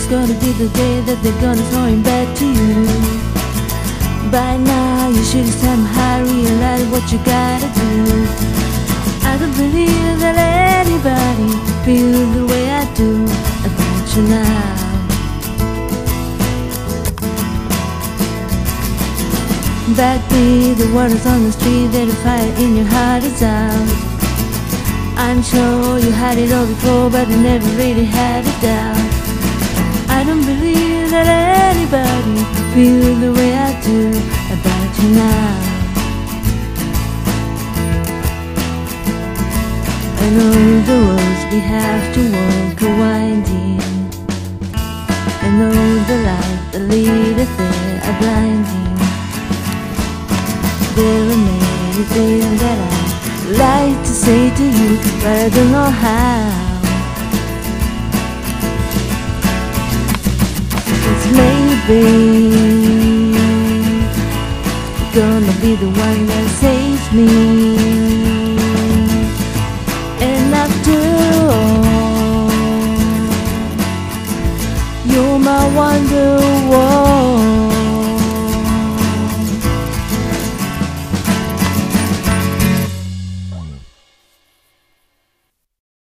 gonna be the day that they're gonna throw him back to you. By now you should have somehow realize what you gotta do. I don't believe that anybody feels the way I do about you now. Backbeat, the waters on the street, that the fire in your heart is out. I'm sure you had it all before, but you never really had a doubt. I don't believe that anybody feels the way I do about you now. I know the roads we have to walk are winding. I know the light that lead us there are blinding. There are many things that I'd like to say to you, but I don't know how. 'Cause maybe you're gonna be the one that saves me. And after